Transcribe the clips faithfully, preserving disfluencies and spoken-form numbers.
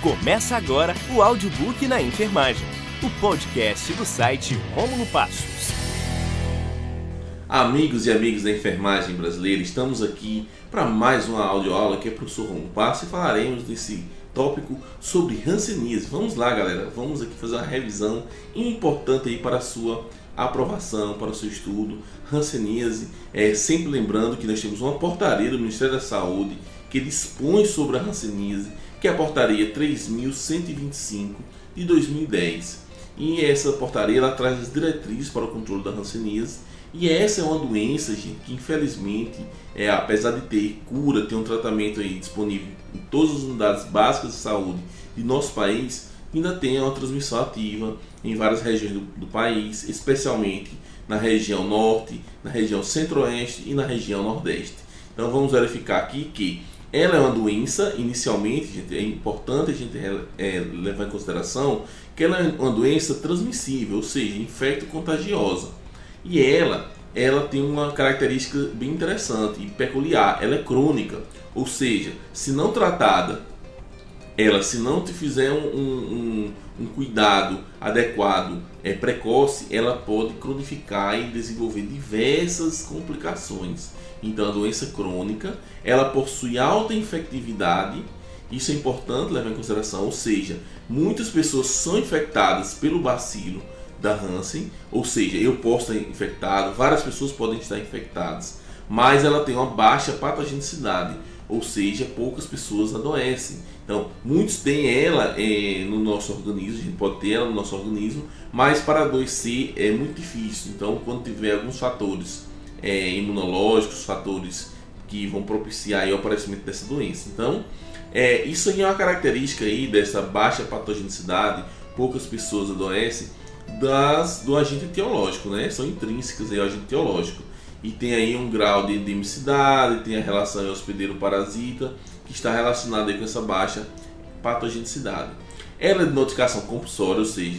Começa agora o Audiobook na Enfermagem, o podcast do site Rômulo Passos. Amigos e amigas da enfermagem brasileira, estamos aqui para mais uma audioaula que é o professor Rômulo Passos e falaremos desse tópico sobre hanseníase. Vamos lá, galera, vamos aqui fazer uma revisão importante aí para a sua aprovação, para o seu estudo. Hanseníase, é, sempre lembrando que nós temos uma portaria do Ministério da Saúde que dispõe sobre a hanseníase, que é a portaria três mil cento e vinte e cinco de dois mil e dez. E essa portaria ela traz as diretrizes para o controle da hanseníase. E essa é uma doença, gente, que infelizmente, é, apesar de ter cura, ter um tratamento aí disponível em todas as unidades básicas de saúde de nosso país, ainda tem uma transmissão ativa em várias regiões do, do país, especialmente na região norte, na região centro-oeste e na região nordeste. Então vamos verificar aqui que ela é uma doença, inicialmente, gente, é importante a gente é, levar em consideração que ela é uma doença transmissível, ou seja, infecto-contagiosa. E ela, ela tem uma característica bem interessante e peculiar, ela é crônica, ou seja, se não tratada, ela, se não te fizer um, um, um cuidado adequado, é, precoce, ela pode cronificar e desenvolver diversas complicações. Então, a doença crônica, ela possui alta infectividade, isso é importante levar em consideração, ou seja, muitas pessoas são infectadas pelo bacilo da Hansen, ou seja, eu posso estar infectado, várias pessoas podem estar infectadas, mas ela tem uma baixa patogenicidade, ou seja, poucas pessoas adoecem. Então, muitos têm ela é, no nosso organismo, a gente pode ter ela no nosso organismo, mas para adoecer é muito difícil. Então, quando tiver alguns fatores é, imunológicos, fatores que vão propiciar aí o aparecimento dessa doença. Então, é, isso aí é uma característica aí dessa baixa patogenicidade, poucas pessoas adoecem, das, do agente etiológico, né? São intrínsecas aí ao agente etiológico. E tem aí um grau de endemicidade, tem a relação hospedeiro-parasita, que está relacionada aí com essa baixa patogenicidade. Ela é de notificação compulsória, ou seja,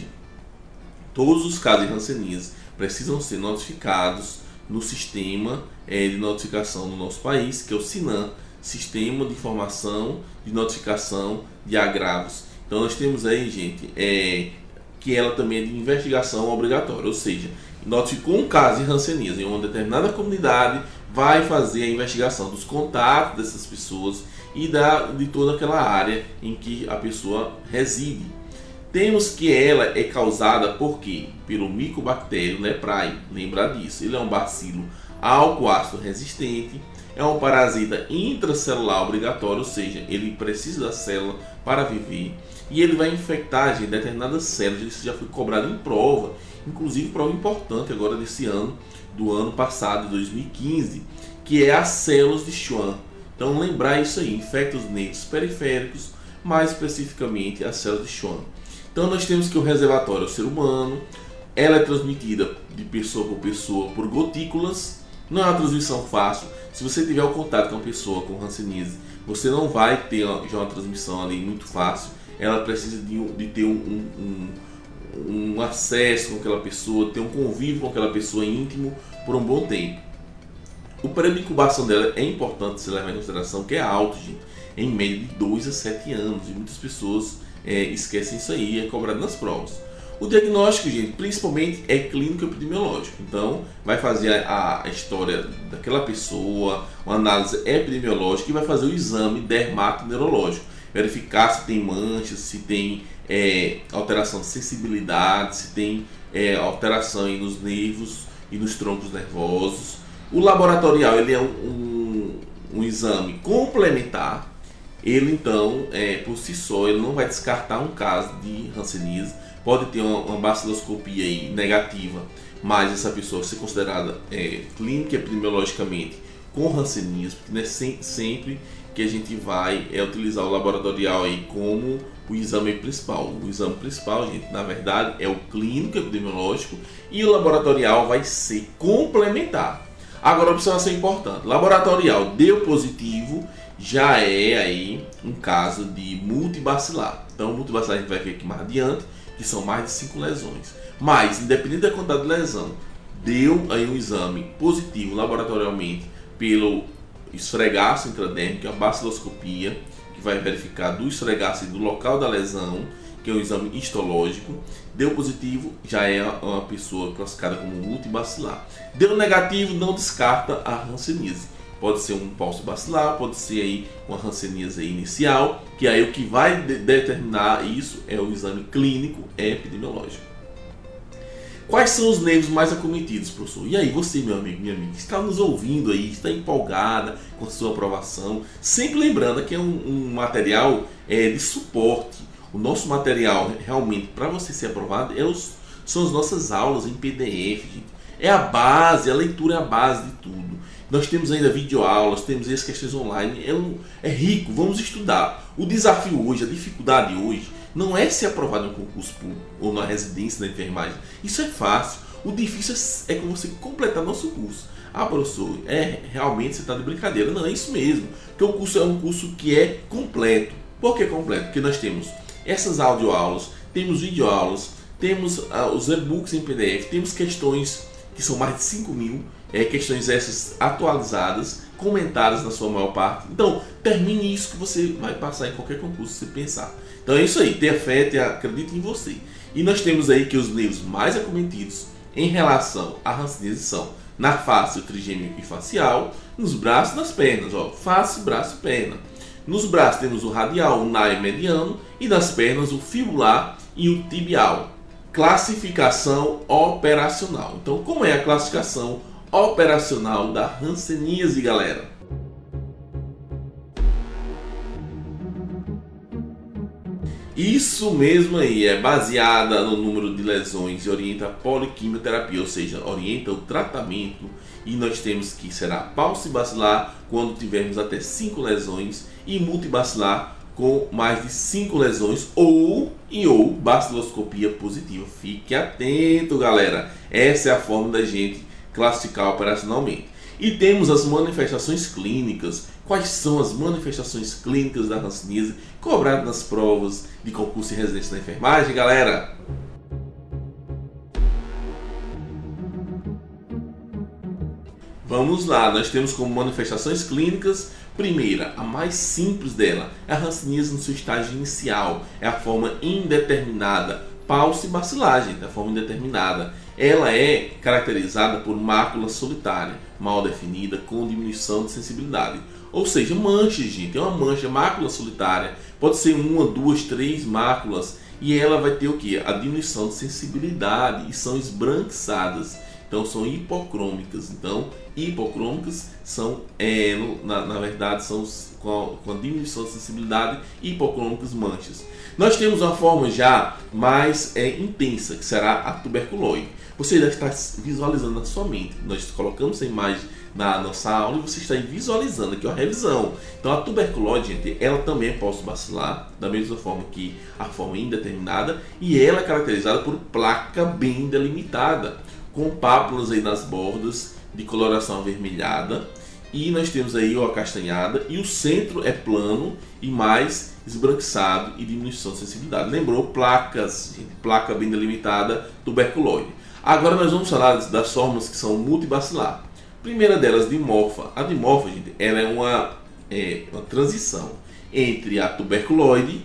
todos os casos de hanseníase precisam ser notificados no sistema é, de notificação do nosso país, que é o SINAM, Sistema de Informação de Notificação de Agravos. Então nós temos aí, gente, é, que ela também é de investigação obrigatória, ou seja, notificou um caso de hanseníase em uma determinada comunidade, vai fazer a investigação dos contatos dessas pessoas e da, de toda aquela área em que a pessoa reside. Temos que ela é causada por quê? Pelo micobactério leprae, lembra disso, ele é um bacilo álcool-ácido resistente, é um parasita intracelular obrigatório, ou seja, ele precisa da célula para viver e ele vai infectar gente, determinadas células. Isso já foi cobrado em prova, inclusive prova importante agora desse ano, do ano passado, de dois mil e quinze, que é as células de Schwann. Então lembrar isso aí, infecta os nêutrons periféricos, mais especificamente as células de Schwann. Então nós temos que o reservatório é o ser humano, ela é transmitida de pessoa por pessoa por gotículas, não é uma transmissão fácil. Se você tiver o contato com uma pessoa com hanseníase, você não vai ter já uma transmissão ali muito fácil. Ela precisa de, de ter um, um, um acesso com aquela pessoa, ter um convívio com aquela pessoa íntimo por um bom tempo. O período de incubação dela é importante se levar em consideração, que é alto, gente, em média de dois a sete anos, e muitas pessoas é, esquecem isso aí, é cobrado nas provas. O diagnóstico, gente, principalmente é clínico epidemiológico. Então, vai fazer a, a história daquela pessoa, uma análise epidemiológica e vai fazer o exame dermatoneurológico. Verificar se tem manchas, se tem é, alteração de sensibilidade, se tem é, alteração aí nos nervos e nos troncos nervosos. O laboratorial ele é um, um, um exame complementar. Ele, então, é, por si só, ele não vai descartar um caso de hanseníase. Pode ter uma, uma baciloscopia aí negativa, mas essa pessoa ser considerada é, clínica epidemiologicamente com hanseníase, porque não é sem, sempre que a gente vai é, utilizar o laboratorial aí como o exame principal. O exame principal, gente, na verdade, é o clínico epidemiológico e o laboratorial vai ser complementar. Agora, observação importante: laboratorial deu positivo, já é aí um caso de multibacilar. Então, multibacilar a gente vai ver aqui mais adiante, que são mais de cinco lesões. Mas, independente da quantidade de lesão, deu aí um exame positivo laboratorialmente pelo esfregaço intradérmico, que é a baciloscopia, que vai verificar do esfregaço do local da lesão, que é um exame histológico. Deu positivo, já é uma pessoa classificada como multibacilar. Deu negativo, não descarta a hanseníase. Pode ser um pulso bacilar, pode ser aí uma hanseníase inicial, que aí o que vai de- determinar isso é o exame clínico epidemiológico. Quais são os nervos mais acometidos, professor? E aí, você, meu amigo, minha amiga, está nos ouvindo aí, está empolgada com a sua aprovação. Sempre lembrando que é um, um material é, de suporte. O nosso material, realmente, para você ser aprovado, é os, são as nossas aulas em P D F, gente. É a base, a leitura é a base de tudo. Nós temos ainda videoaulas, temos as questões online, é, um, é rico, vamos estudar. O desafio hoje, a dificuldade hoje, não é ser aprovado em um concurso público ou na residência da enfermagem. Isso é fácil. O difícil é, é você completar nosso curso. Ah, professor, é, realmente você está de brincadeira. Não, é isso mesmo. Porque o curso é um curso que é completo. Por que completo? Porque nós temos essas audioaulas, temos videoaulas, temos ah, os e-books em P D F, temos questões que são mais de cinco mil, é, questões essas atualizadas, comentadas na sua maior parte. Então, termine isso que você vai passar em qualquer concurso se pensar. Então é isso aí, tenha fé, tenha, acredite em você. E nós temos aí que os nervos mais acometidos em relação à hanseníase são na face, o trigêmeo e facial, nos braços e nas pernas, ó, face, braço e perna. Nos braços temos o radial, o naio mediano, e nas pernas o fibular e o tibial. Classificação operacional. Então, como é a classificação operacional da hanseníase, galera? Isso mesmo aí, é baseada no número de lesões e orienta a poliquimioterapia, ou seja, orienta o tratamento. E nós temos que será paucibacilar quando tivermos até cinco lesões e multibacilar com mais de cinco lesões ou e ou baciloscopia positiva. Fique atento, galera. Essa é a forma da gente classificar operacionalmente. E temos as manifestações clínicas. Quais são as manifestações clínicas da hanseníase cobradas nas provas de concurso e residência da enfermagem, galera? Vamos lá, nós temos como manifestações clínicas, primeira, a mais simples dela, é a hanseníase no seu estágio inicial, é a forma indeterminada, paucibacilar, gente, é a forma indeterminada. Ela é caracterizada por mácula solitária, mal definida, com diminuição de sensibilidade. Ou seja, manchas, gente, é uma mancha, mácula solitária, pode ser uma, duas, três máculas, e ela vai ter o que? A diminuição de sensibilidade, e são esbranquiçadas. Então são hipocrômicas. Então, hipocrômicas são, é, no, na, na verdade, são com a, com a diminuição de sensibilidade, hipocrômicas manchas. Nós temos uma forma já mais é, intensa, que será a tuberculose. Você deve estar visualizando na sua mente. Nós colocamos a imagem na nossa aula e você está visualizando aqui a revisão. Então a tuberculose, gente, ela também é paucibacilar, da mesma forma que a forma indeterminada, e ela é caracterizada por placa bem delimitada, com pápulas aí nas bordas de coloração avermelhada, e nós temos aí o acastanhada, e o centro é plano e mais esbranquiçado e diminuição de sensibilidade. Lembrou? Placas, gente, placa bem delimitada, tuberculose. Agora nós vamos falar das formas que são multibacilar. Primeira delas, dimorfa. A dimorfa, gente, ela é uma, é, uma transição entre a tuberculose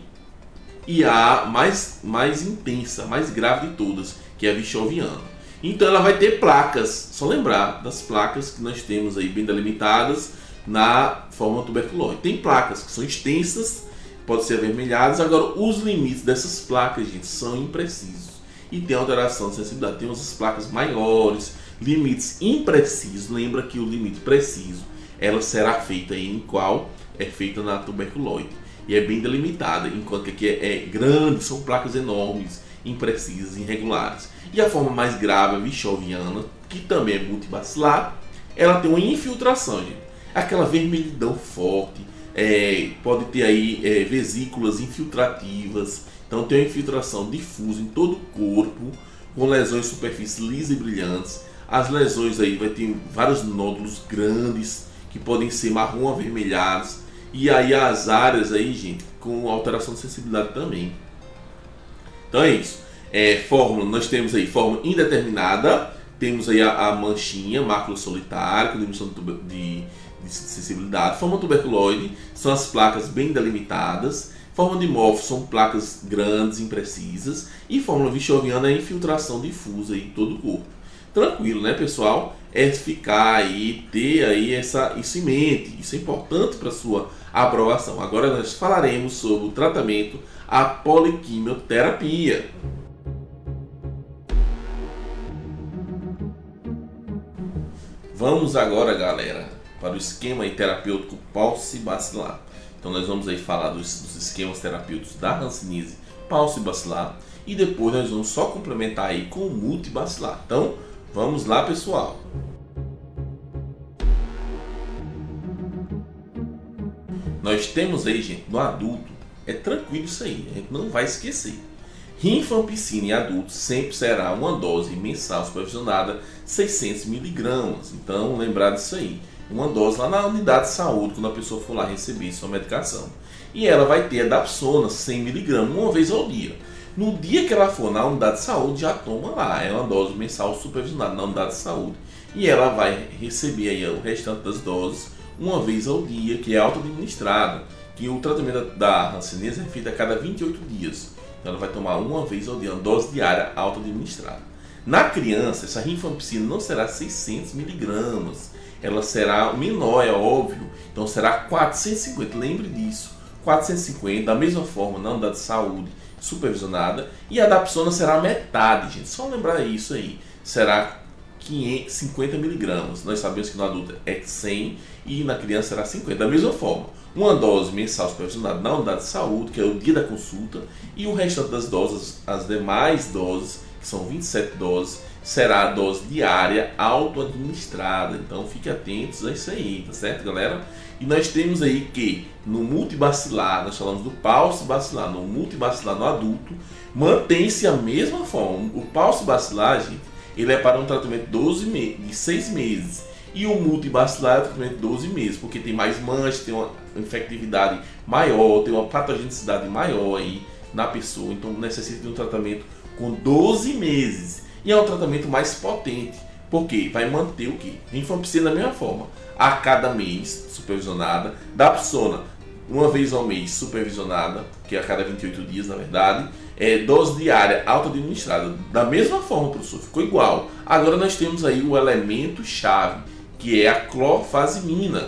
e a mais, mais intensa, mais grave de todas, que é a vichoviana. Então ela vai ter placas, só lembrar das placas que nós temos aí bem delimitadas na forma tuberculose. Tem placas que são extensas, podem ser avermelhadas, agora os limites dessas placas, gente, são imprecisos. E tem alteração de sensibilidade, tem umas placas maiores, limites imprecisos. Lembra que o limite preciso, ela será feita em qual? É feita na tuberculose. E é bem delimitada, enquanto que aqui é, é grande, são placas enormes, imprecisas, irregulares. E a forma mais grave, a vichoviana, que também é multibacilar, ela tem uma infiltração, gente. Aquela vermelhidão forte, é, pode ter aí é, vesículas infiltrativas, então tem uma infiltração difusa em todo o corpo, com lesões em superfícies lisas e brilhantes. As lesões aí vai ter vários nódulos grandes, que podem ser marrom avermelhados, e aí as áreas aí, gente, com alteração de sensibilidade também. Então é isso. É, fórmula, nós temos aí forma indeterminada, temos aí a, a manchinha, mácula solitária, com diminuição de, de, de sensibilidade. Forma tuberculoide são as placas bem delimitadas. Forma dimorfo são placas grandes, imprecisas. E fórmula vichoviana é infiltração difusa em todo o corpo. Tranquilo, né, pessoal? É ficar aí, ter aí essa, isso em mente. Isso é importante para a sua aprovação. Agora nós falaremos sobre o tratamento à poliquimioterapia. Vamos agora, galera, para o esquema terapêutico paucibacilar. Então nós vamos aí falar dos, dos esquemas terapêuticos da hanseníase paucibacilar e depois nós vamos só complementar aí com o multibacilar. Então vamos lá, pessoal. Nós temos aí, gente, no adulto, é tranquilo isso aí, a gente não vai esquecer. Rifampicina em adultos sempre será uma dose mensal supervisionada, seiscentos miligramas. Então, lembrar disso aí. Uma dose lá na unidade de saúde, quando a pessoa for lá receber sua medicação. E ela vai ter a dapsona, cem miligramas, uma vez ao dia. No dia que ela for na unidade de saúde, já toma lá. É uma dose mensal supervisionada na unidade de saúde. E ela vai receber aí o restante das doses uma vez ao dia, que é auto-administrada. Que o tratamento da hanseníase é feito a cada vinte e oito dias. Então ela vai tomar uma vez ao dia, uma dose diária auto-administrada. Na criança, essa rifampicina não será seiscentos miligramas. Ela será menor, é óbvio. Então será quatrocentos e cinquenta. Lembre disso. quatrocentos e cinquenta, da mesma forma, na unidade de saúde supervisionada. E a dapsona será metade, gente. Só lembrar isso aí. Será quinhentos, cinquenta miligramas. Nós sabemos que no adulto é cem e na criança será cinquenta. Da mesma forma, uma dose mensal supervisionada na unidade de saúde, que é o dia da consulta, e o restante das doses, as demais doses, que são vinte e sete doses, será a dose diária auto-administrada. Então fique atentos a isso aí, tá certo, galera? E nós temos aí que no multibacilar, nós falamos do paucibacilar, no multibacilar no adulto, mantém-se a mesma forma. O paucibacilar, gente, ele é para um tratamento doze me- de seis meses. E o multibacilar é um tratamento de doze meses, porque tem mais manchas, tem uma infectividade maior, tem uma patogenicidade maior aí na pessoa. Então necessita de um tratamento com doze meses. E é um tratamento mais potente, porque vai manter o quê? Rifampicina da mesma forma, a cada mês supervisionada, dapsona uma vez ao mês supervisionada, que é a cada vinte e oito dias na verdade, é dose diária auto-administrada, da mesma forma, professor, ficou igual. Agora nós temos aí o elemento chave, que é a clorfazimina.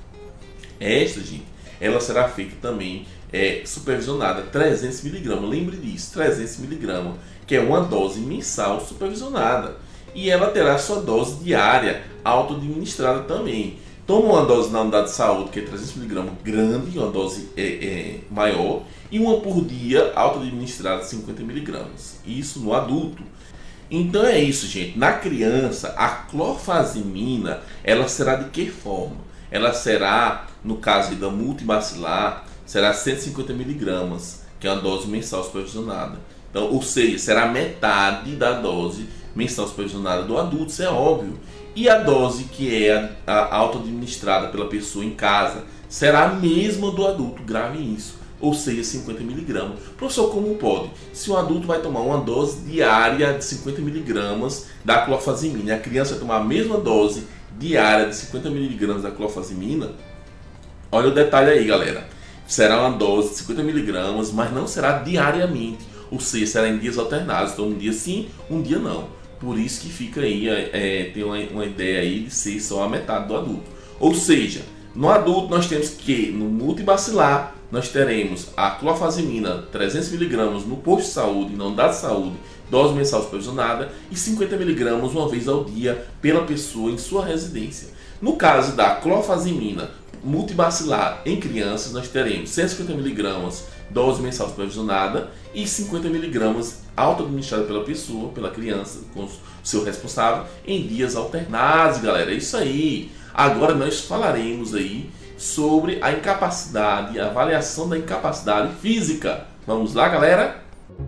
Esta, gente, ela será feita também é, supervisionada trezentos miligramas, lembre disso, trezentos miligramas, que é uma dose mensal supervisionada. E ela terá sua dose diária auto-administrada também. Toma uma dose na unidade de saúde, que é trezentos miligramas, grande, uma dose é, é, maior, e uma por dia auto-administrada, cinquenta miligramas. Isso no adulto. Então é isso, gente. Na criança, a clorfazimina, ela será de que forma? Ela será, no caso da multibacilar, será cento e cinquenta miligramas, que é uma dose mensal supervisionada. Então, ou seja, será metade da dose mensal supervisionada do adulto, isso é óbvio. E a dose que é a, a auto-administrada pela pessoa em casa será a mesma do adulto, grave isso, ou seja, cinquenta miligramas. Professor, como pode? Se o adulto vai tomar uma dose diária de cinquenta miligramas da clorfazimina e a criança vai tomar a mesma dose diária de cinquenta miligramas da clorfazimina, olha o detalhe aí, galera. Será uma dose de cinquenta miligramas, mas não será diariamente, ou seja, será em dias alternados. Então, um dia sim, um dia não. Por isso que fica aí, é, tem uma, uma ideia aí de ser só a metade do adulto. Ou seja, no adulto nós temos que, no multibacilar, nós teremos a clorfazimina trezentos miligramas no posto de saúde, na unidade de saúde, dose mensal supervisionada, e cinquenta miligramas uma vez ao dia pela pessoa em sua residência. No caso da clorfazimina multibacilar em crianças, nós teremos cento e cinquenta miligramas dose mensal supervisionada e cinquenta miligramas auto-administrada pela pessoa, pela criança, com o seu responsável, em dias alternados, galera. É isso aí. Agora nós falaremos aí sobre a incapacidade, a avaliação da incapacidade física. Vamos lá, galera?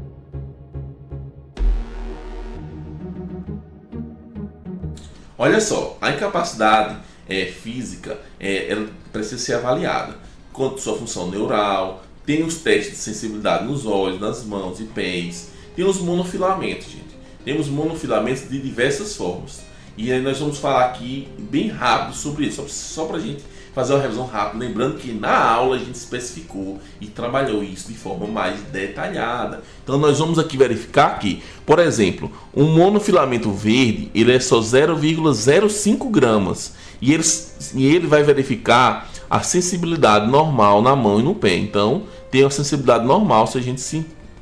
Olha só, a incapacidade é, física é, ela precisa ser avaliada quanto à sua função neural. Tem os testes de sensibilidade nos olhos, nas mãos e pés. Tem os monofilamentos, gente. Temos monofilamentos de diversas formas. E aí nós vamos falar aqui bem rápido sobre isso, só, só para a gente fazer uma revisão rápida, lembrando que na aula a gente especificou e trabalhou isso de forma mais detalhada. Então nós vamos aqui verificar que, por exemplo, um monofilamento verde, ele é só zero vírgula zero cinco gramas, e ele, e ele vai verificar a sensibilidade normal na mão e no pé. Então tem a sensibilidade normal se a gente se,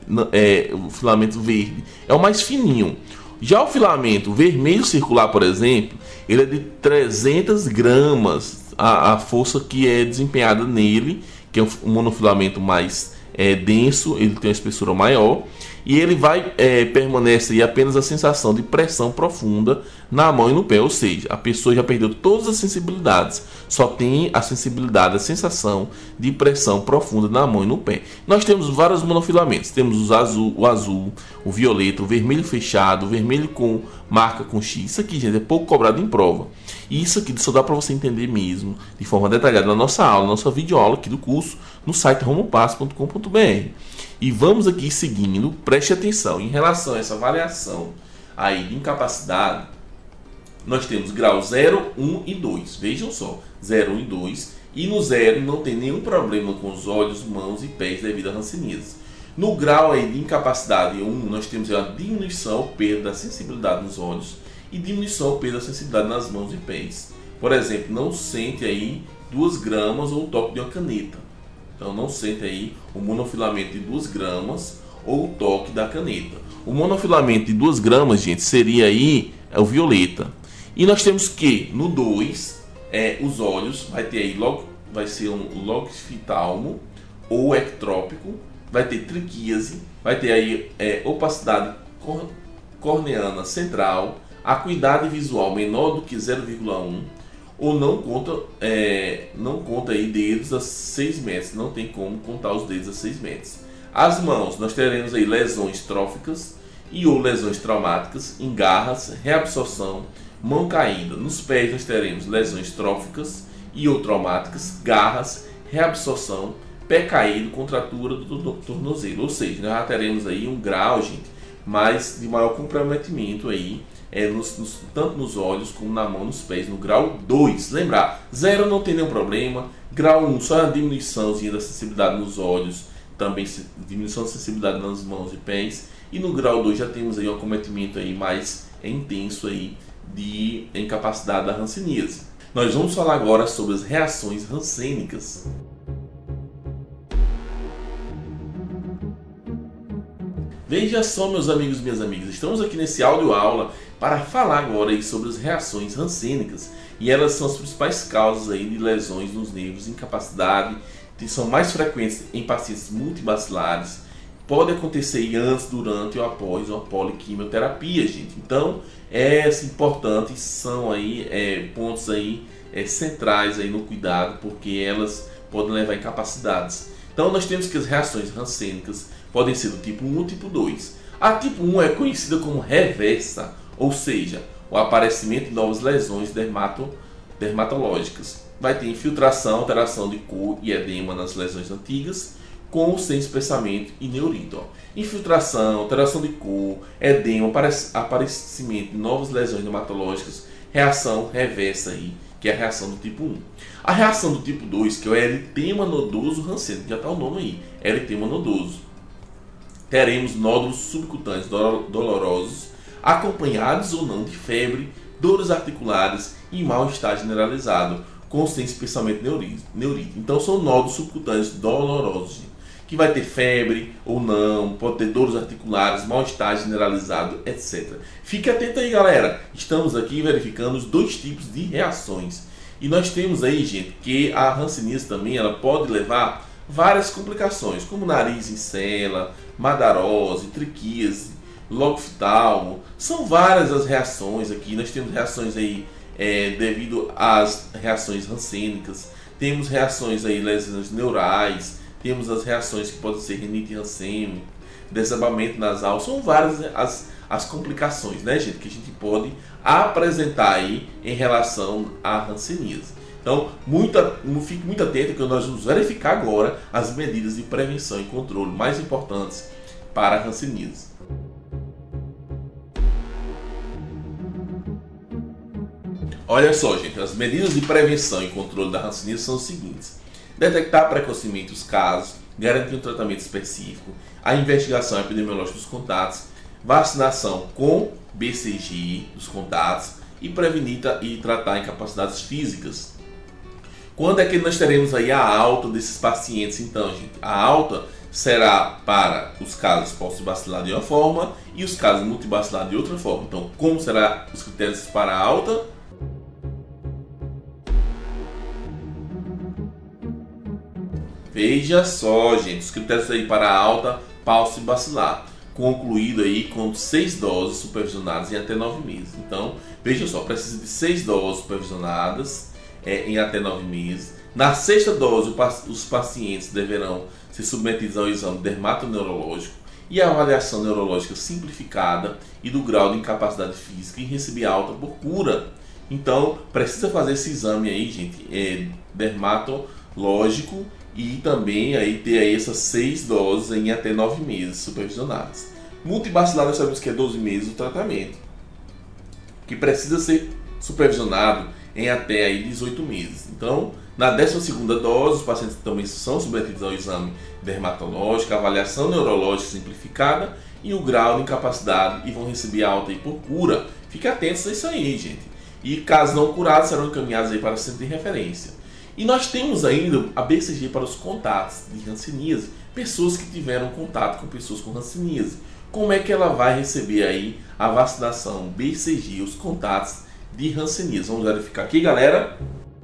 é, o filamento verde é o mais fininho. Já o filamento vermelho circular, por exemplo, ele é de trezentas gramas, a, a força que é desempenhada nele, que é um monofilamento mais é, denso, ele tem uma espessura maior, e ele vai é, permanecer apenas a sensação de pressão profunda na mão e no pé, ou seja, a pessoa já perdeu todas as sensibilidades, só tem a sensibilidade, a sensação de pressão profunda na mão e no pé. Nós temos vários monofilamentos, temos os azul, o azul, o violeta, o vermelho fechado, o vermelho com marca com X. Isso aqui, gente, é pouco cobrado em prova. E isso aqui só dá para você entender mesmo, de forma detalhada, na nossa aula, na nossa videoaula aqui do curso, no site romopass ponto com ponto br. E vamos aqui seguindo, preste atenção, em relação a essa variação aí de incapacidade, nós temos grau zero, um e dois. Vejam só, zero, um e dois. E no zero não tem nenhum problema com os olhos, mãos e pés devido à hanseníase. No grau aí de incapacidade um, nós temos a diminuição ou perda da sensibilidade nos olhos e diminuição ou perda da sensibilidade nas mãos e pés. Por exemplo, não sente aí duas gramas ou o toque de uma caneta. Então não sente aí o monofilamento de duas gramas ou o toque da caneta. O monofilamento de duas gramas, gente, seria aí é o violeta. E nós temos que no dois, é, os olhos vai ter aí log, vai ser um logoftalmo ou ectrópico, vai ter triquíase, vai ter aí é, opacidade cor, corneana central, acuidade visual menor do que zero vírgula um, ou não conta, é, não conta aí dedos a seis metros, não tem como contar os dedos a seis metros. As mãos, nós teremos aí lesões tróficas e ou lesões traumáticas em garras, reabsorção, mão caída. Nos pés nós teremos lesões tróficas e ou traumáticas, garras, reabsorção, pé caído, contratura do tornozelo. Ou seja, nós já teremos aí um grau, gente, mais de maior comprometimento aí, é, nos, nos, tanto nos olhos como na mão, nos pés, no grau dois. Lembrar, zero não tem nenhum problema, grau um só a diminuiçãozinha da sensibilidade nos olhos, também diminuição da sensibilidade nas mãos e pés, e no grau dois já temos aí um acometimento aí mais intenso aí de incapacidade da hanseníase. Nós vamos falar agora sobre as reações hansênicas. Veja só, meus amigos e minhas amigas, estamos aqui nesse áudio aula para falar agora aí sobre as reações hansênicas, e elas são as principais causas aí de lesões nos nervos, incapacidade, que são mais frequentes em pacientes multibacilares, pode acontecer antes, durante ou após uma poliquimioterapia, gente. Então, é importante, são aí é, pontos aí é, centrais aí no cuidado, porque elas podem levar a incapacidades. Então, nós temos que as reações hansênicas podem ser do tipo um ou tipo dois. A tipo um é conhecida como reversa, ou seja, o aparecimento de novas lesões dermato, dermatológicas. Vai ter infiltração, alteração de cor e edema nas lesões antigas, com ou sem espessamento e neurito. Infiltração, alteração de cor, edema, aparecimento de novas lesões dermatológicas, reação reversa aí, que é a reação do tipo um. A reação do tipo dois, que é o eritema nodoso hansênico, já está o nome aí, eritema nodoso. Teremos nódulos subcutâneos dolorosos, acompanhados ou não de febre, dores articulares e mal-estar generalizado, com ou sem espessamento neurito. Então são nódulos subcutâneos dolorosos, que vai ter febre ou não, pode ter dores articulares, mal-estar generalizado, etcétera. Fique atento aí, galera. Estamos aqui verificando os dois tipos de reações. E nós temos aí, gente, que a hanseníase também ela pode levar várias complicações, como nariz em cela, madarose, triquíase, logoftalmo. São várias as reações aqui. Nós temos reações aí é, devido às reações hansênicas. Temos reações aí, lesões neurais. Temos as reações que podem ser rinite hansênica, desabamento nasal. São várias as, as complicações, né, gente, que a gente pode apresentar aí em relação à hanseníase. Então, muita, fique muito atento que nós vamos verificar agora as medidas de prevenção e controle mais importantes para a hanseníase. Olha só, gente, as medidas de prevenção e controle da hanseníase são os seguintes: detectar precocemente os casos, garantir um tratamento específico, a investigação epidemiológica dos contatos, vacinação com B C G dos contatos e prevenir e tratar incapacidades físicas. Quando é que nós teremos aí a alta desses pacientes? Então, gente, a alta será para os casos pólipobacilar de uma forma e os casos multibacilar de outra forma. Então, como serão os critérios para a alta? Veja só, gente, os critérios aí para a alta pólipobacilar, concluído aí com seis doses supervisionadas em até nove meses. Então, veja só, precisa de seis doses supervisionadas é, em até nove meses. Na sexta dose, os pacientes deverão ser submetidos ao exame dermatoneurológico e a avaliação neurológica simplificada e do grau de incapacidade física e receber alta por cura. Então, precisa fazer esse exame aí, gente, é, dermatológico, e também aí ter aí essas seis doses em até nove meses supervisionadas. Multibacilar nós sabemos que é doze meses o tratamento, que precisa ser supervisionado em até aí dezoito meses. Então, na décima segunda dose, os pacientes também são submetidos ao exame dermatológico, avaliação neurológica simplificada e o grau de incapacidade e vão receber alta aí por cura. Fique atentos a isso aí, gente. E casos não curados serão encaminhados aí para o centro de referência. E nós temos ainda a B C G para os contatos de hanseníase, pessoas que tiveram contato com pessoas com hanseníase. Como é que ela vai receber aí a vacinação B C G, os contatos de hanseníase? Vamos verificar aqui, galera.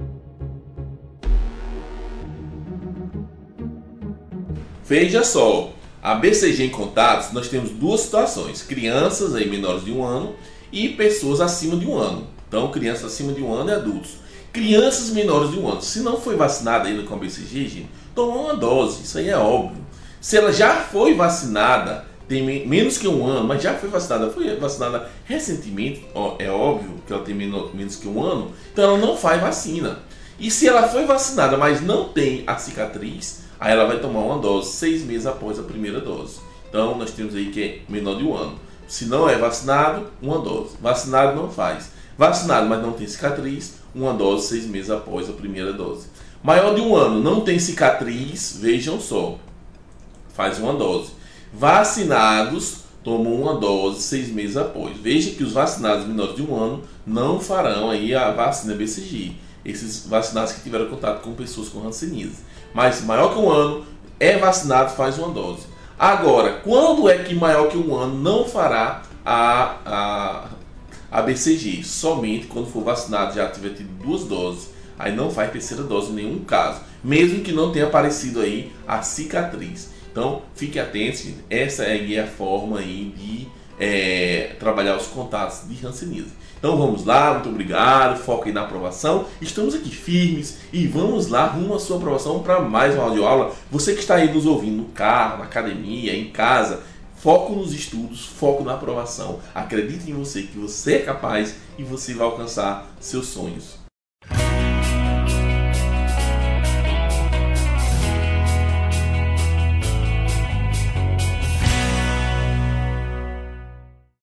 Veja só, a B C G em contatos, nós temos duas situações: crianças aí menores de um ano e pessoas acima de um ano. Então, crianças acima de um ano e adultos. Crianças menores de um ano, se não foi vacinada ainda com a B C G, gente, toma uma dose, isso aí é óbvio. Se ela já foi vacinada, tem menos que um ano, mas já foi vacinada, foi vacinada recentemente, ó, é óbvio que ela tem menos que um ano, então ela não faz vacina. E se ela foi vacinada, mas não tem a cicatriz, aí ela vai tomar uma dose seis meses após a primeira dose. Então nós temos aí que é menor de um ano. Se não é vacinado, uma dose. Vacinado não faz. Vacinado, mas não tem cicatriz, uma dose seis meses após a primeira dose. Maior de um ano, não tem cicatriz, vejam só, faz uma dose. Vacinados, tomam uma dose seis meses após. Veja que os vacinados menores de um ano não farão aí a vacina B C G. Esses vacinados que tiveram contato com pessoas com hanseníase. Mas maior que um ano, é vacinado, faz uma dose. Agora, quando é que maior que um ano não fará a... a A B C G, somente quando for vacinado, já tiver tido duas doses, aí não faz terceira dose em nenhum caso, mesmo que não tenha aparecido aí a cicatriz. Então, fique atento, gente. Essa é a forma aí de é, trabalhar os contatos de hanseníase. Então vamos lá, muito obrigado, foco aí na aprovação, estamos aqui firmes e vamos lá rumo à sua aprovação para mais uma audioaula. Você que está aí nos ouvindo no carro, na academia, em casa, foco nos estudos, foco na aprovação. Acredite em você, que você é capaz e você vai alcançar seus sonhos.